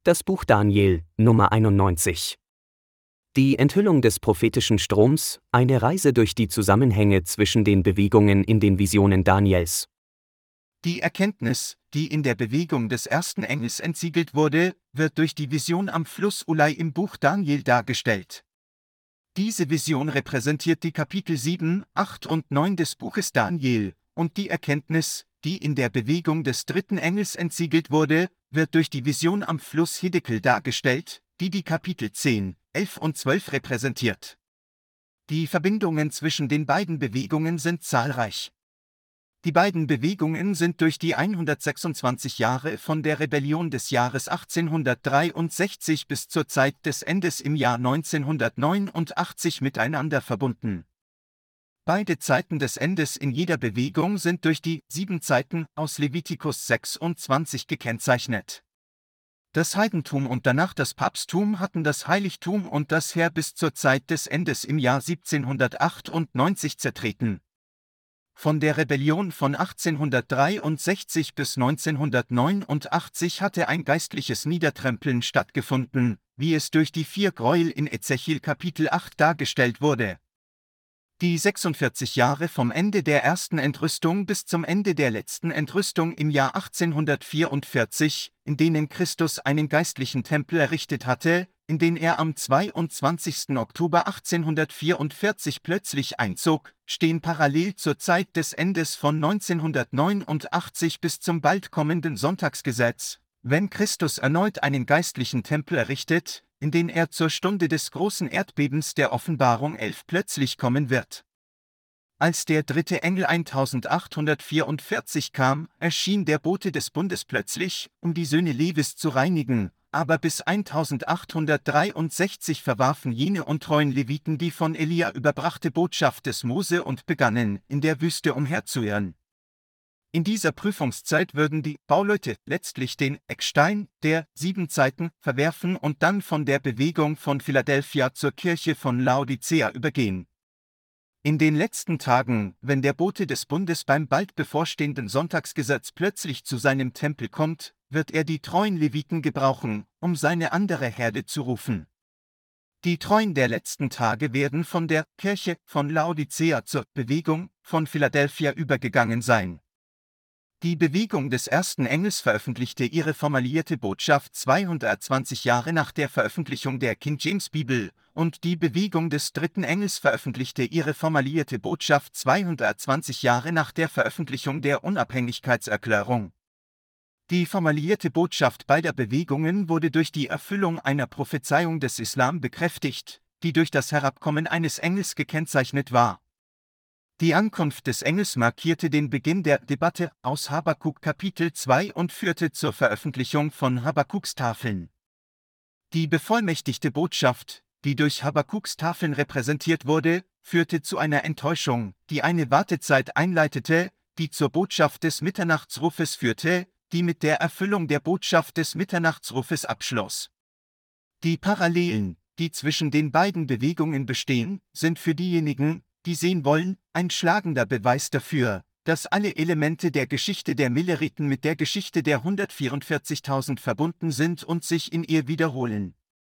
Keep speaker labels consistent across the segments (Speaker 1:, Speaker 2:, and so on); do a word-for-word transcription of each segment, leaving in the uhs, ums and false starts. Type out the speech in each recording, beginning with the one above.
Speaker 1: Das Buch Daniel, Nummer einundneunzig. Die Enthüllung des prophetischen Stroms, eine Reise durch die Zusammenhänge zwischen den Bewegungen in den Visionen Daniels.
Speaker 2: Die Erkenntnis, die in der Bewegung des ersten Engels entsiegelt wurde, wird durch die Vision am Fluss Ulai im Buch Daniel dargestellt. Diese Vision repräsentiert die Kapitel sieben, acht und neun des Buches Daniel, und die Erkenntnis, die in der Bewegung des dritten Engels entsiegelt wurde, wird durch die Vision am Fluss Hiddekel dargestellt, die die Kapitel zehn, elf und zwölf repräsentiert. Die Verbindungen zwischen den beiden Bewegungen sind zahlreich. Die beiden Bewegungen sind durch die hundertsechsundzwanzig Jahre von der Rebellion des Jahres achtzehnhundertdreiundsechzig bis zur Zeit des Endes im Jahr neunzehnhundertneunundachtzig miteinander verbunden. Beide Zeiten des Endes in jeder Bewegung sind durch die sieben Zeiten aus Levitikus sechsundzwanzig gekennzeichnet. Das Heidentum und danach das Papsttum hatten das Heiligtum und das Heer bis zur Zeit des Endes im Jahr siebzehnhundertachtundneunzig zertreten. Von der Rebellion von achtzehnhundertdreiundsechzig bis neunzehnhundertneunundachtzig hatte ein geistliches Niedertrempeln stattgefunden, wie es durch die vier Gräuel in Ezechiel Kapitel acht dargestellt wurde. Die sechsundvierzig Jahre vom Ende der ersten Entrüstung bis zum Ende der letzten Entrüstung im Jahr achtzehnhundertvierundvierzig, in denen Christus einen geistlichen Tempel errichtet hatte, in den er am zweiundzwanzigsten Oktober achtzehnhundertvierundvierzig plötzlich einzog, stehen parallel zur Zeit des Endes von neunzehnhundertneunundachtzig bis zum bald kommenden Sonntagsgesetz, wenn Christus erneut einen geistlichen Tempel errichtet, in den er zur Stunde des großen Erdbebens der Offenbarung elf plötzlich kommen wird. Als der dritte Engel eintausendachthundertvierundvierzig kam, erschien der Bote des Bundes plötzlich, um die Söhne Levis zu reinigen, aber bis eintausendachthundertdreiundsechzig verwarfen jene untreuen Leviten die von Elia überbrachte Botschaft des Mose und begannen, in der Wüste umherzuirren. In dieser Prüfungszeit würden die Bauleute letztlich den Eckstein der sieben Zeiten verwerfen und dann von der Bewegung von Philadelphia zur Kirche von Laodicea übergehen. In den letzten Tagen, wenn der Bote des Bundes beim bald bevorstehenden Sonntagsgesetz plötzlich zu seinem Tempel kommt, wird er die treuen Leviten gebrauchen, um seine andere Herde zu rufen. Die Treuen der letzten Tage werden von der Kirche von Laodicea zur Bewegung von Philadelphia übergegangen sein. Die Bewegung des ersten Engels veröffentlichte ihre formulierte Botschaft zweihundertzwanzig Jahre nach der Veröffentlichung der King James Bibel, und die Bewegung des dritten Engels veröffentlichte ihre formulierte Botschaft zweihundertzwanzig Jahre nach der Veröffentlichung der Unabhängigkeitserklärung. Die formulierte Botschaft beider Bewegungen wurde durch die Erfüllung einer Prophezeiung des Islam bekräftigt, die durch das Herabkommen eines Engels gekennzeichnet war. Die Ankunft des Engels markierte den Beginn der Debatte aus Habakuk Kapitel zwei und führte zur Veröffentlichung von Habakuks Tafeln. Die bevollmächtigte Botschaft, die durch Habakuks Tafeln repräsentiert wurde, führte zu einer Enttäuschung, die eine Wartezeit einleitete, die zur Botschaft des Mitternachtsrufes führte, die mit der Erfüllung der Botschaft des Mitternachtsrufes abschloss. Die Parallelen, die zwischen den beiden Bewegungen bestehen, sind für diejenigen, die sehen wollen, ein schlagender Beweis dafür, dass alle Elemente der Geschichte der Milleriten mit der Geschichte der hundertvierundvierzigtausend verbunden sind und sich in ihr wiederholen.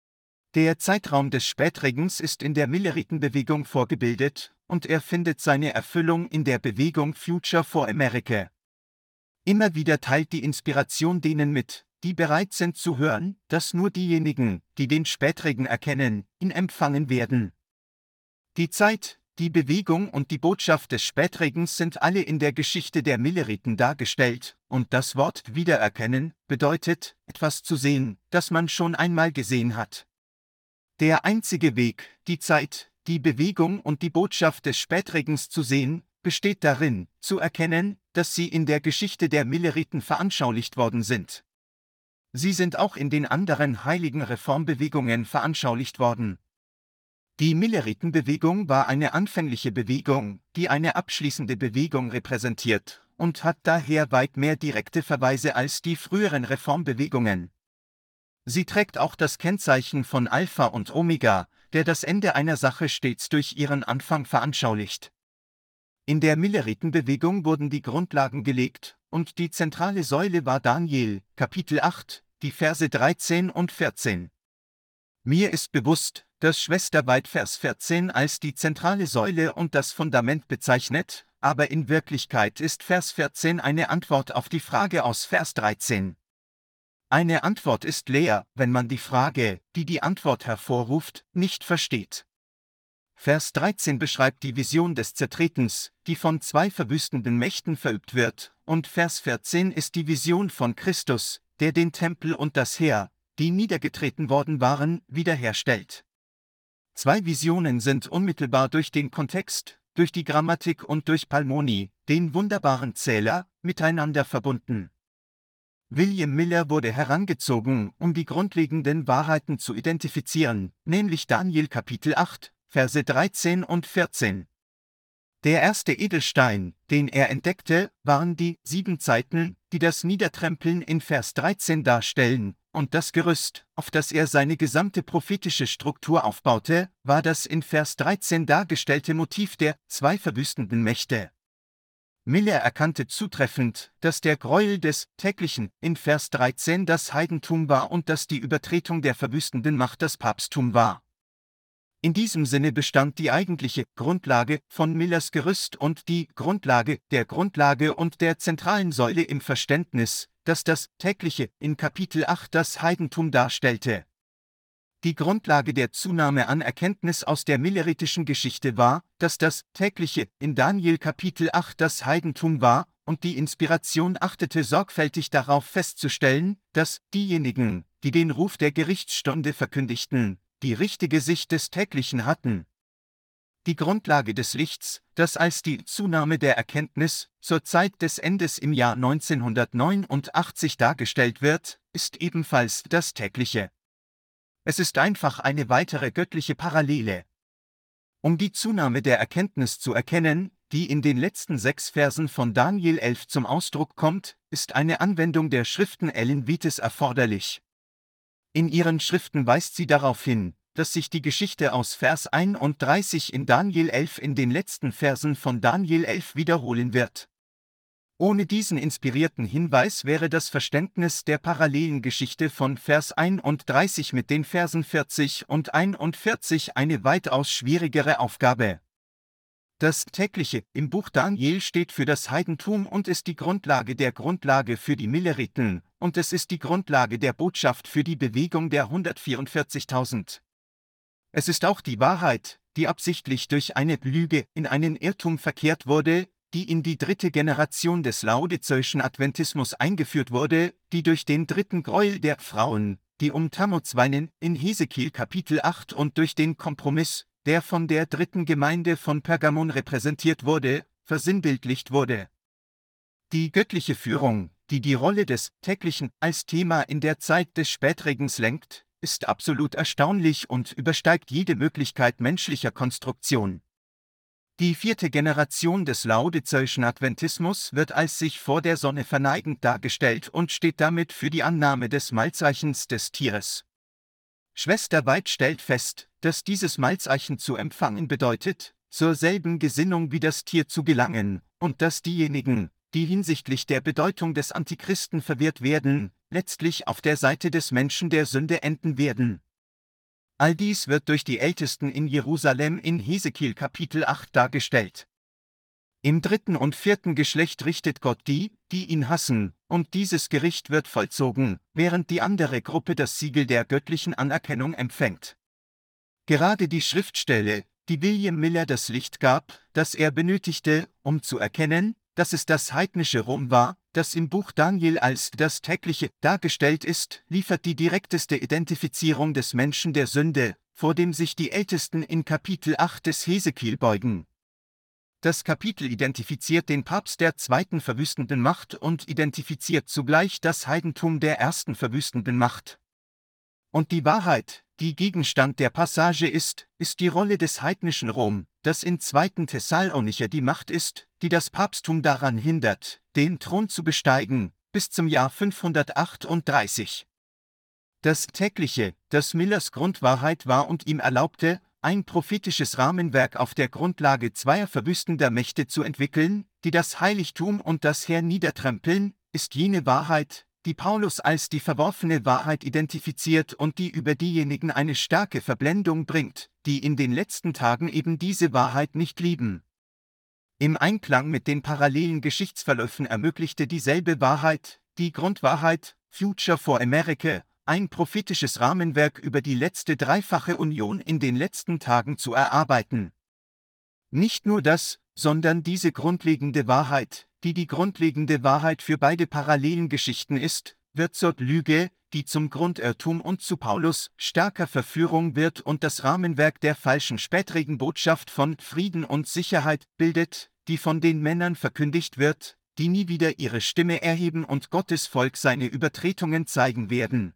Speaker 2: Der Zeitraum des Spätregens ist in der Milleritenbewegung vorgebildet, und er findet seine Erfüllung in der Bewegung Future for America. Immer wieder teilt die Inspiration denen mit, die bereit sind zu hören, dass nur diejenigen, die den Spätregen erkennen, ihn empfangen werden. Die Zeit, die Bewegung und die Botschaft des Spätregens sind alle in der Geschichte der Milleriten dargestellt, und das Wort wiedererkennen bedeutet, etwas zu sehen, das man schon einmal gesehen hat. Der einzige Weg, die Zeit, die Bewegung und die Botschaft des Spätregens zu sehen, besteht darin, zu erkennen, dass sie in der Geschichte der Milleriten veranschaulicht worden sind. Sie sind auch in den anderen heiligen Reformbewegungen veranschaulicht worden. Die Milleritenbewegung war eine anfängliche Bewegung, die eine abschließende Bewegung repräsentiert, und hat daher weit mehr direkte Verweise als die früheren Reformbewegungen. Sie trägt auch das Kennzeichen von Alpha und Omega, der das Ende einer Sache stets durch ihren Anfang veranschaulicht. In der Milleritenbewegung wurden die Grundlagen gelegt, und die zentrale Säule war Daniel, Kapitel acht, die Verse dreizehn und vierzehn. Mir ist bewusst, dass Schwester White Vers vierzehn als die zentrale Säule und das Fundament bezeichnet, aber in Wirklichkeit ist Vers vierzehn eine Antwort auf die Frage aus Vers dreizehn. Eine Antwort ist leer, wenn man die Frage, die die Antwort hervorruft, nicht versteht. Vers dreizehn beschreibt die Vision des Zertretens, die von zwei verwüstenden Mächten verübt wird, und Vers vierzehn ist die Vision von Christus, der den Tempel und das Heer, die niedergetreten worden waren, wiederherstellt. Zwei Visionen sind unmittelbar durch den Kontext, durch die Grammatik und durch Palmoni, den wunderbaren Zähler, miteinander verbunden. William Miller wurde herangezogen, um die grundlegenden Wahrheiten zu identifizieren, nämlich Daniel Kapitel acht, Verse dreizehn und vierzehn. Der erste Edelstein, den er entdeckte, waren die sieben Zeiten, die das Niedertrempeln in Vers dreizehn darstellen, und das Gerüst, auf das er seine gesamte prophetische Struktur aufbaute, war das in Vers dreizehn dargestellte Motiv der zwei verwüstenden Mächte. Miller erkannte zutreffend, dass der Gräuel des Täglichen in Vers dreizehn das Heidentum war und dass die Übertretung der verwüstenden Macht das Papsttum war. In diesem Sinne bestand die eigentliche Grundlage von Millers Gerüst und die Grundlage der Grundlage und der zentralen Säule im Verständnis, dass das Tägliche in Kapitel acht das Heidentum darstellte. Die Grundlage der Zunahme an Erkenntnis aus der milleritischen Geschichte war, dass das Tägliche in Daniel Kapitel acht das Heidentum war, und die Inspiration achtete sorgfältig darauf festzustellen, dass diejenigen, die den Ruf der Gerichtsstunde verkündigten, die richtige Sicht des Täglichen hatten. Die Grundlage des Lichts, das als die Zunahme der Erkenntnis zur Zeit des Endes im Jahr neunzehnhundertneunundachtzig dargestellt wird, ist ebenfalls das Tägliche. Es ist einfach eine weitere göttliche Parallele. Um die Zunahme der Erkenntnis zu erkennen, die in den letzten sechs Versen von Daniel elf zum Ausdruck kommt, ist eine Anwendung der Schriften Ellen Whites erforderlich. In ihren Schriften weist sie darauf hin, dass sich die Geschichte aus Vers einunddreißig in Daniel elf in den letzten Versen von Daniel elf wiederholen wird. Ohne diesen inspirierten Hinweis wäre das Verständnis der parallelen Geschichte von Vers einunddreißig mit den Versen vierzig und einundvierzig eine weitaus schwierigere Aufgabe. Das Tägliche im Buch Daniel steht für das Heidentum und ist die Grundlage der Grundlage für die Milleriten, und es ist die Grundlage der Botschaft für die Bewegung der hundertvierundvierzigtausend. Es ist auch die Wahrheit, die absichtlich durch eine Lüge in einen Irrtum verkehrt wurde, die in die dritte Generation des laodizeuschen Adventismus eingeführt wurde, die durch den dritten Gräuel der Frauen, die um Tammuz weinen, in Hesekiel Kapitel acht und durch den Kompromiss, der von der dritten Gemeinde von Pergamon repräsentiert wurde, versinnbildlicht wurde. Die göttliche Führung, die die Rolle des Täglichen als Thema in der Zeit des Spätregens lenkt, ist absolut erstaunlich und übersteigt jede Möglichkeit menschlicher Konstruktion. Die vierte Generation des laodizeuschen Adventismus wird als sich vor der Sonne verneigend dargestellt und steht damit für die Annahme des Mahlzeichens des Tieres. Schwester White stellt fest, dass dieses Mahlzeichen zu empfangen bedeutet, zur selben Gesinnung wie das Tier zu gelangen, und dass diejenigen, die hinsichtlich der Bedeutung des Antichristen verwirrt werden, letztlich auf der Seite des Menschen der Sünde enden werden. All dies wird durch die Ältesten in Jerusalem in Hesekiel Kapitel acht dargestellt. Im dritten und vierten Geschlecht richtet Gott die, die ihn hassen, und dieses Gericht wird vollzogen, während die andere Gruppe das Siegel der göttlichen Anerkennung empfängt. Gerade die Schriftstelle, die William Miller das Licht gab, das er benötigte, um zu erkennen, dass es das heidnische Rom war, das im Buch Daniel als das Tägliche dargestellt ist, liefert die direkteste Identifizierung des Menschen der Sünde, vor dem sich die Ältesten in Kapitel acht des Hesekiel beugen. Das Kapitel identifiziert den Papst der zweiten verwüstenden Macht und identifiziert zugleich das Heidentum der ersten verwüstenden Macht. Und die Wahrheit, die Gegenstand der Passage ist, ist die Rolle des heidnischen Rom, das in zweiten Thessalonicher die Macht ist, die das Papsttum daran hindert, den Thron zu besteigen, bis zum Jahr fünfhundertachtunddreißig. Das Tägliche, das Millers Grundwahrheit war und ihm erlaubte, ein prophetisches Rahmenwerk auf der Grundlage zweier verwüstender Mächte zu entwickeln, die das Heiligtum und das Heer niedertrempeln, ist jene Wahrheit, die Paulus als die verworfene Wahrheit identifiziert und die über diejenigen eine starke Verblendung bringt, die in den letzten Tagen eben diese Wahrheit nicht lieben. Im Einklang mit den parallelen Geschichtsverläufen ermöglichte dieselbe Wahrheit, die Grundwahrheit, Future for America, ein prophetisches Rahmenwerk über die letzte dreifache Union in den letzten Tagen zu erarbeiten. Nicht nur das, sondern diese grundlegende Wahrheit, die die grundlegende Wahrheit für beide parallelen Geschichten ist, wird zur Lüge, die zum Grundirrtum und zu Paulus starker Verführung wird und das Rahmenwerk der falschen spätrigen Botschaft von Frieden und Sicherheit bildet, die von den Männern verkündigt wird, die nie wieder ihre Stimme erheben und Gottes Volk seine Übertretungen zeigen werden.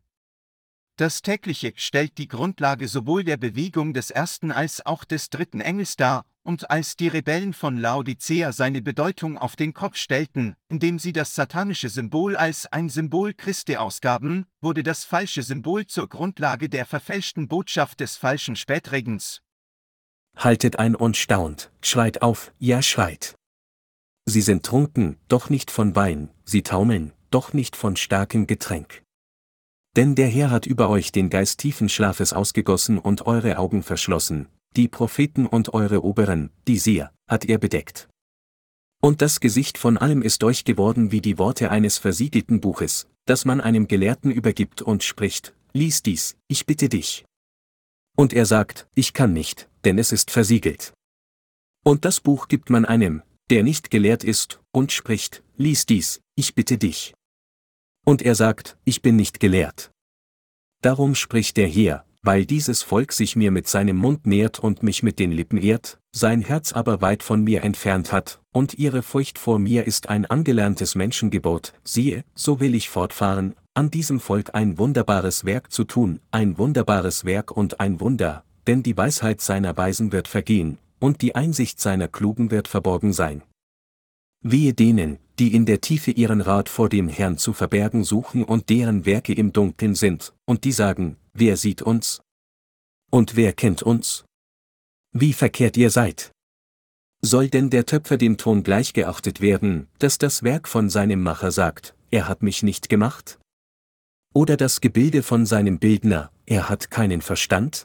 Speaker 2: Das Tägliche stellt die Grundlage sowohl der Bewegung des ersten als auch des dritten Engels dar, und als die Rebellen von Laodicea seine Bedeutung auf den Kopf stellten, indem sie das satanische Symbol als ein Symbol Christi ausgaben, wurde das falsche Symbol zur Grundlage der verfälschten Botschaft des falschen Spätregens.
Speaker 3: Haltet ein und staunt, schreit auf, ja schreit. Sie sind trunken, doch nicht von Wein, sie taumeln, doch nicht von starkem Getränk. Denn der Herr hat über euch den Geist tiefen Schlafes ausgegossen und eure Augen verschlossen, die Propheten und eure Oberen, die Seher, hat er bedeckt. Und das Gesicht von allem ist euch geworden wie die Worte eines versiegelten Buches, das man einem Gelehrten übergibt und spricht, lies dies, ich bitte dich. Und er sagt, ich kann nicht, denn es ist versiegelt. Und das Buch gibt man einem, der nicht gelehrt ist, und spricht, lies dies, ich bitte dich. Und er sagt, ich bin nicht gelehrt. Darum spricht der Herr, weil dieses Volk sich mir mit seinem Mund nähert und mich mit den Lippen ehrt, sein Herz aber weit von mir entfernt hat, und ihre Furcht vor mir ist ein angelerntes Menschengebot, siehe, so will ich fortfahren, an diesem Volk ein wunderbares Werk zu tun, ein wunderbares Werk und ein Wunder, denn die Weisheit seiner Weisen wird vergehen, und die Einsicht seiner Klugen wird verborgen sein. Wehe denen, die in der Tiefe ihren Rat vor dem Herrn zu verbergen suchen und deren Werke im Dunkeln sind, und die sagen, wer sieht uns? Und wer kennt uns? Wie verkehrt ihr seid? Soll denn der Töpfer dem Ton gleich geachtet werden, dass das Werk von seinem Macher sagt, er hat mich nicht gemacht? Oder das Gebilde von seinem Bildner, er hat keinen Verstand?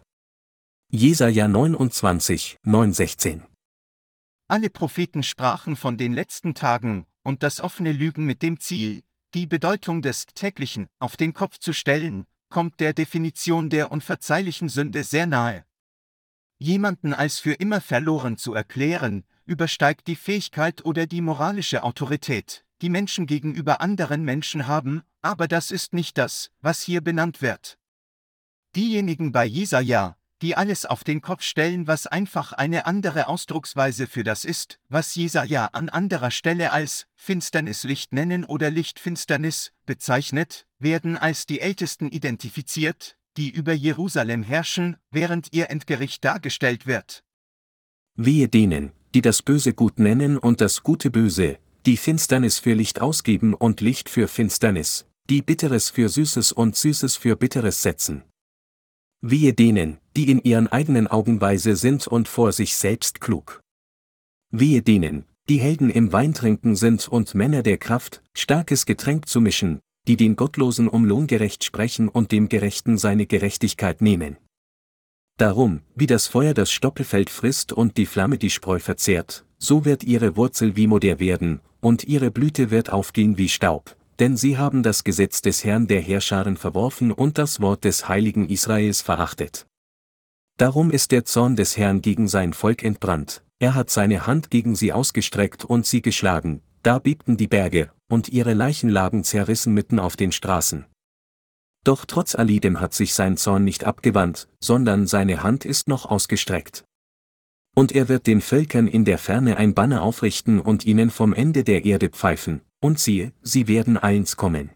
Speaker 3: Jesaja neunundzwanzig, neun sechzehn.
Speaker 2: Alle Propheten sprachen von den letzten Tagen, und das offene Lügen mit dem Ziel, die Bedeutung des Täglichen auf den Kopf zu stellen, kommt der Definition der unverzeihlichen Sünde sehr nahe. Jemanden als für immer verloren zu erklären, übersteigt die Fähigkeit oder die moralische Autorität, die Menschen gegenüber anderen Menschen haben, aber das ist nicht das, was hier benannt wird. Diejenigen bei Jesaja, die alles auf den Kopf stellen, was einfach eine andere Ausdrucksweise für das ist, was Jesaja an anderer Stelle als Finsternislicht nennen oder Lichtfinsternis bezeichnet, werden als die Ältesten identifiziert, die über Jerusalem herrschen, während ihr Endgericht dargestellt wird.
Speaker 3: Wehe denen, die das Böse gut nennen und das Gute böse, die Finsternis für Licht ausgeben und Licht für Finsternis, die Bitteres für Süßes und Süßes für Bitteres setzen. Wehe denen, die in ihren eigenen Augen weise sind und vor sich selbst klug. Wehe denen, die Helden im Weintrinken sind und Männer der Kraft, starkes Getränk zu mischen, die den Gottlosen um Lohn gerecht sprechen und dem Gerechten seine Gerechtigkeit nehmen. Darum, wie das Feuer das Stoppelfeld frisst und die Flamme die Spreu verzehrt, so wird ihre Wurzel wie Moder werden, und ihre Blüte wird aufgehen wie Staub. Denn sie haben das Gesetz des Herrn der Heerscharen verworfen und das Wort des Heiligen Israels verachtet. Darum ist der Zorn des Herrn gegen sein Volk entbrannt, er hat seine Hand gegen sie ausgestreckt und sie geschlagen, da bebten die Berge, und ihre Leichen lagen zerrissen mitten auf den Straßen. Doch trotz alledem hat sich sein Zorn nicht abgewandt, sondern seine Hand ist noch ausgestreckt. Und er wird den Völkern in der Ferne ein Banner aufrichten und ihnen vom Ende der Erde pfeifen, und siehe, sie werden eins kommen.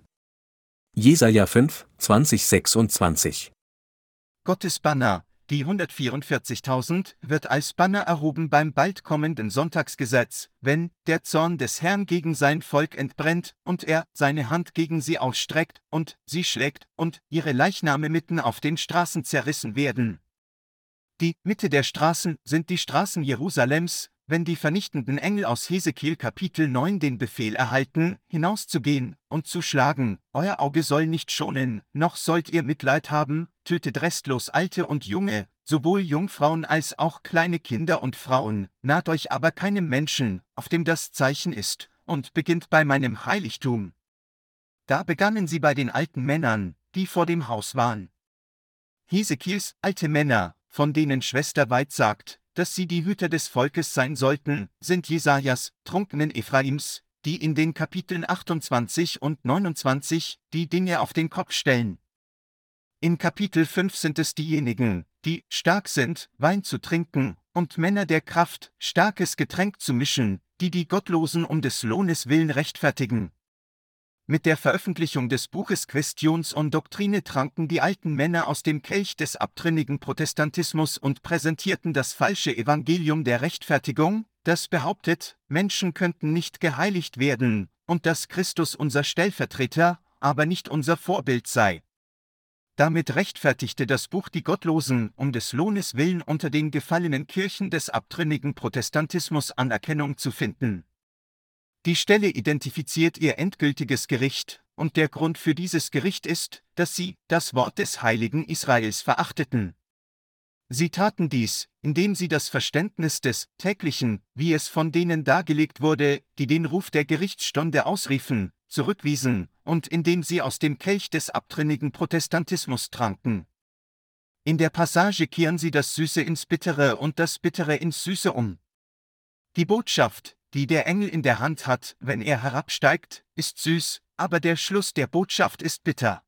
Speaker 3: Jesaja fünf, zwanzig sechsundzwanzig.
Speaker 2: Gottes Banner, die hundertvierundvierzigtausend, wird als Banner erhoben beim bald kommenden Sonntagsgesetz, wenn der Zorn des Herrn gegen sein Volk entbrennt und er seine Hand gegen sie ausstreckt und sie schlägt und ihre Leichname mitten auf den Straßen zerrissen werden. Die Mitte der Straßen sind die Straßen Jerusalems, wenn die vernichtenden Engel aus Hesekiel Kapitel neun den Befehl erhalten, hinauszugehen und zu schlagen, euer Auge soll nicht schonen, noch sollt ihr Mitleid haben, tötet restlos Alte und Junge, sowohl Jungfrauen als auch kleine Kinder und Frauen, naht euch aber keinem Menschen, auf dem das Zeichen ist, und beginnt bei meinem Heiligtum. Da begannen sie bei den alten Männern, die vor dem Haus waren. Hesekiels alte Männer, von denen Schwester Weid sagt, dass sie die Hüter des Volkes sein sollten, sind Jesajas, trunkenen Ephraims, die in den Kapiteln achtundzwanzig und neunundzwanzig die Dinge auf den Kopf stellen. In Kapitel fünf sind es diejenigen, die stark sind, Wein zu trinken, und Männer der Kraft, starkes Getränk zu mischen, die die Gottlosen um des Lohnes willen rechtfertigen. Mit der Veröffentlichung des Buches Questions und Doktrine tranken die alten Männer aus dem Kelch des abtrünnigen Protestantismus und präsentierten das falsche Evangelium der Rechtfertigung, das behauptet, Menschen könnten nicht geheiligt werden, und dass Christus unser Stellvertreter, aber nicht unser Vorbild sei. Damit rechtfertigte das Buch die Gottlosen, um des Lohnes willen unter den gefallenen Kirchen des abtrünnigen Protestantismus Anerkennung zu finden. Die Stelle identifiziert ihr endgültiges Gericht, und der Grund für dieses Gericht ist, dass sie das Wort des heiligen Israels verachteten. Sie taten dies, indem sie das Verständnis des Täglichen, wie es von denen dargelegt wurde, die den Ruf der Gerichtsstunde ausriefen, zurückwiesen, und indem sie aus dem Kelch des abtrünnigen Protestantismus tranken. In der Passage kehren sie das Süße ins Bittere und das Bittere ins Süße um. Die Botschaft, die der Engel in der Hand hat, wenn er herabsteigt, ist süß, aber der Schluss der Botschaft ist bitter.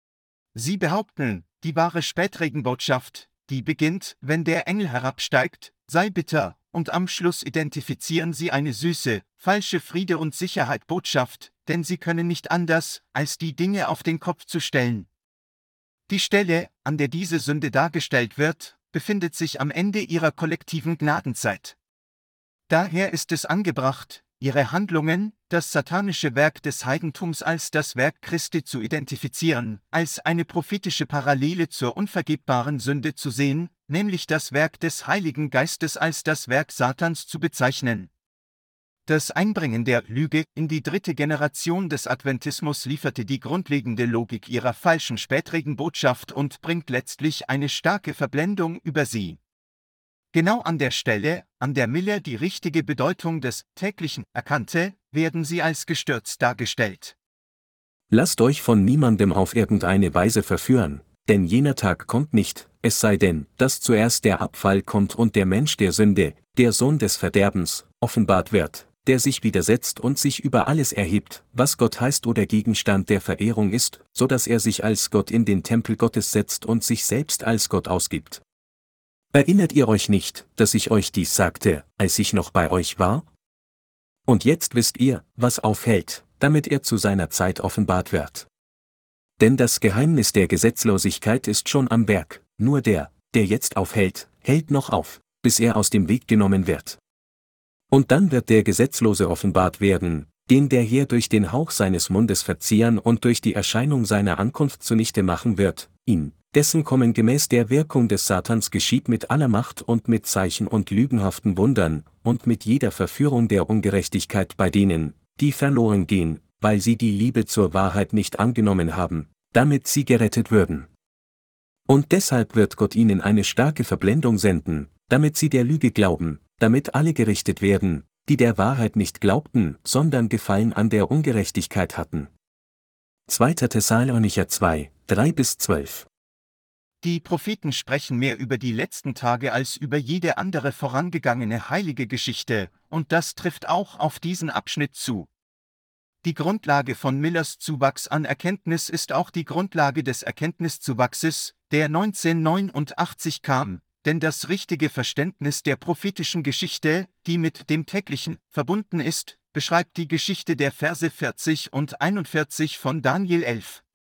Speaker 2: Sie behaupten, die wahre Spätregenbotschaft, die beginnt, wenn der Engel herabsteigt, sei bitter, und am Schluss identifizieren sie eine süße, falsche Friede- und Sicherheit-Botschaft, denn sie können nicht anders, als die Dinge auf den Kopf zu stellen. Die Stelle, an der diese Sünde dargestellt wird, befindet sich am Ende ihrer kollektiven Gnadenzeit. Daher ist es angebracht, ihre Handlungen, das satanische Werk des Heidentums als das Werk Christi zu identifizieren, als eine prophetische Parallele zur unvergebbaren Sünde zu sehen, nämlich das Werk des Heiligen Geistes als das Werk Satans zu bezeichnen. Das Einbringen der Lüge in die dritte Generation des Adventismus lieferte die grundlegende Logik ihrer falschen Spätregenbotschaft und bringt letztlich eine starke Verblendung über sie. Genau an der Stelle, an der Miller die richtige Bedeutung des Täglichen erkannte, werden sie als gestürzt dargestellt.
Speaker 3: Lasst euch von niemandem auf irgendeine Weise verführen, denn jener Tag kommt nicht, es sei denn, dass zuerst der Abfall kommt und der Mensch der Sünde, der Sohn des Verderbens, offenbart wird, der sich widersetzt und sich über alles erhebt, was Gott heißt oder Gegenstand der Verehrung ist, so dass er sich als Gott in den Tempel Gottes setzt und sich selbst als Gott ausgibt. Erinnert ihr euch nicht, dass ich euch dies sagte, als ich noch bei euch war? Und jetzt wisst ihr, was aufhält, damit er zu seiner Zeit offenbart wird. Denn das Geheimnis der Gesetzlosigkeit ist schon am Werk, nur der, der jetzt aufhält, hält noch auf, bis er aus dem Weg genommen wird. Und dann wird der Gesetzlose offenbart werden, den der Herr durch den Hauch seines Mundes verzehren und durch die Erscheinung seiner Ankunft zunichte machen wird, ihn, dessen Kommen gemäß der Wirkung des Satans geschieht mit aller Macht und mit Zeichen und lügenhaften Wundern, und mit jeder Verführung der Ungerechtigkeit bei denen, die verloren gehen, weil sie die Liebe zur Wahrheit nicht angenommen haben, damit sie gerettet würden. Und deshalb wird Gott ihnen eine starke Verblendung senden, damit sie der Lüge glauben, damit alle gerichtet werden, die der Wahrheit nicht glaubten, sondern Gefallen an der Ungerechtigkeit hatten. zweiter Thessalonicher zwei, drei bis zwölf.
Speaker 2: Die Propheten sprechen mehr über die letzten Tage als über jede andere vorangegangene heilige Geschichte, und das trifft auch auf diesen Abschnitt zu. Die Grundlage von Millers Zuwachs an Erkenntnis ist auch die Grundlage des Erkenntniszuwachses, der neunzehnhundertneunundachtzig kam, denn das richtige Verständnis der prophetischen Geschichte, die mit dem Täglichen verbunden ist, beschreibt die Geschichte der Verse vierzig und einundvierzig von Daniel elf.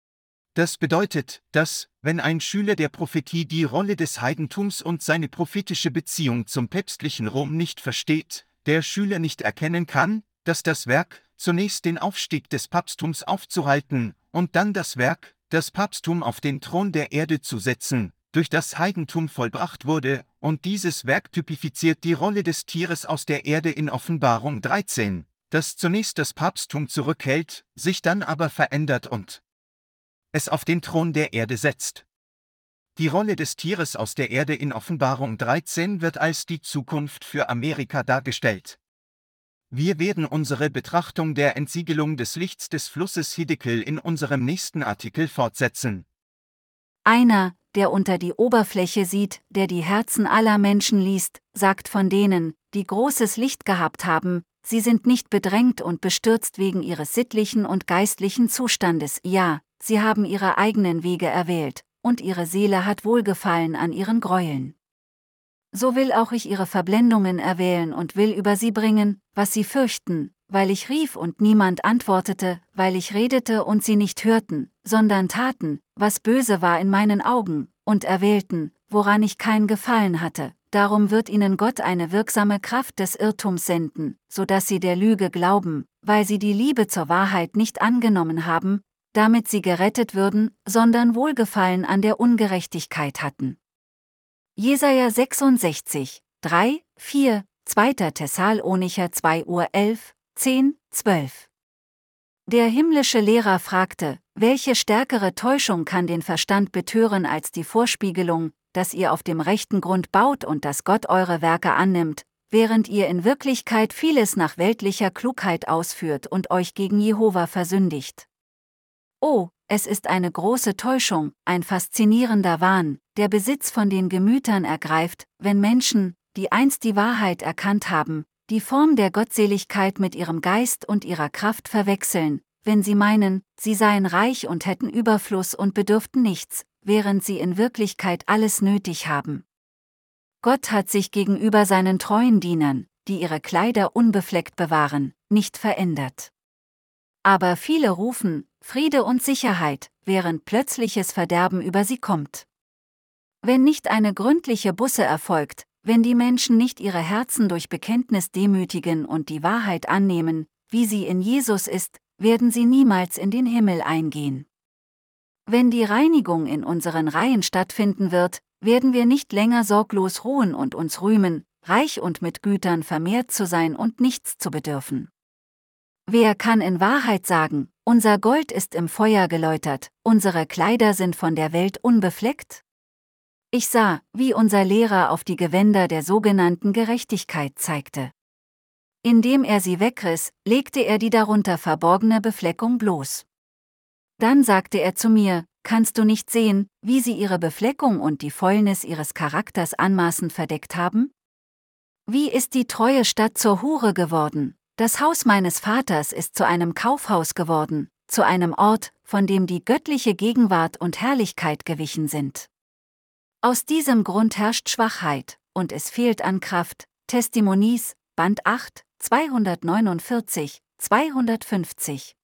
Speaker 2: Das bedeutet, dass, wenn ein Schüler der Prophetie die Rolle des Heidentums und seine prophetische Beziehung zum päpstlichen Rom nicht versteht, der Schüler nicht erkennen kann, dass das Werk, zunächst den Aufstieg des Papsttums aufzuhalten, und dann das Werk, das Papsttum auf den Thron der Erde zu setzen, durch das Heidentum vollbracht wurde, und dieses Werk typifiziert die Rolle des Tieres aus der Erde in Offenbarung dreizehn, das zunächst das Papsttum zurückhält, sich dann aber verändert und es auf den Thron der Erde setzt. Die Rolle des Tieres aus der Erde in Offenbarung dreizehn wird als die Zukunft für Amerika dargestellt. Wir werden unsere Betrachtung der Entsiegelung des Lichts des Flusses Hiddekel in unserem nächsten Artikel fortsetzen.
Speaker 4: Einer, der unter die Oberfläche sieht, der die Herzen aller Menschen liest, sagt von denen, die großes Licht gehabt haben, sie sind nicht bedrängt und bestürzt wegen ihres sittlichen und geistlichen Zustandes, ja, sie haben ihre eigenen Wege erwählt, und ihre Seele hat Wohlgefallen an ihren Gräueln. So will auch ich ihre Verblendungen erwählen und will über sie bringen, was sie fürchten, weil ich rief und niemand antwortete, weil ich redete und sie nicht hörten, sondern taten, was böse war in meinen Augen, und erwählten, woran ich kein Gefallen hatte. Darum wird ihnen Gott eine wirksame Kraft des Irrtums senden, so dass sie der Lüge glauben, weil sie die Liebe zur Wahrheit nicht angenommen haben, damit sie gerettet würden, sondern Wohlgefallen an der Ungerechtigkeit hatten. Jesaja sechsundsechzig, drei, vier, zweiter Thessalonicher zwei Uhr elf, zehn, zwölf. Der himmlische Lehrer fragte, welche stärkere Täuschung kann den Verstand betören als die Vorspiegelung, dass ihr auf dem rechten Grund baut und dass Gott eure Werke annimmt, während ihr in Wirklichkeit vieles nach weltlicher Klugheit ausführt und euch gegen Jehova versündigt. Oh, es ist eine große Täuschung, ein faszinierender Wahn, der Besitz von den Gemütern ergreift, wenn Menschen, die einst die Wahrheit erkannt haben, die Form der Gottseligkeit mit ihrem Geist und ihrer Kraft verwechseln, wenn sie meinen, sie seien reich und hätten Überfluss und bedürften nichts, während sie in Wirklichkeit alles nötig haben. Gott hat sich gegenüber seinen treuen Dienern, die ihre Kleider unbefleckt bewahren, nicht verändert. Aber viele rufen, Friede und Sicherheit, während plötzliches Verderben über sie kommt. Wenn nicht eine gründliche Buße erfolgt, wenn die Menschen nicht ihre Herzen durch Bekenntnis demütigen und die Wahrheit annehmen, wie sie in Jesus ist, werden sie niemals in den Himmel eingehen. Wenn die Reinigung in unseren Reihen stattfinden wird, werden wir nicht länger sorglos ruhen und uns rühmen, reich und mit Gütern vermehrt zu sein und nichts zu bedürfen. Wer kann in Wahrheit sagen, unser Gold ist im Feuer geläutert, unsere Kleider sind von der Welt unbefleckt? Ich sah, wie unser Lehrer auf die Gewänder der sogenannten Gerechtigkeit zeigte. Indem er sie wegriss, legte er die darunter verborgene Befleckung bloß. Dann sagte er zu mir, kannst du nicht sehen, wie sie ihre Befleckung und die Fäulnis ihres Charakters anmaßend verdeckt haben? Wie ist die treue Stadt zur Hure geworden? Das Haus meines Vaters ist zu einem Kaufhaus geworden, zu einem Ort, von dem die göttliche Gegenwart und Herrlichkeit gewichen sind. Aus diesem Grund herrscht Schwachheit, und es fehlt an Kraft. Testimonies, Band acht, zweihundertneunundvierzig, zweihundertfünfzig.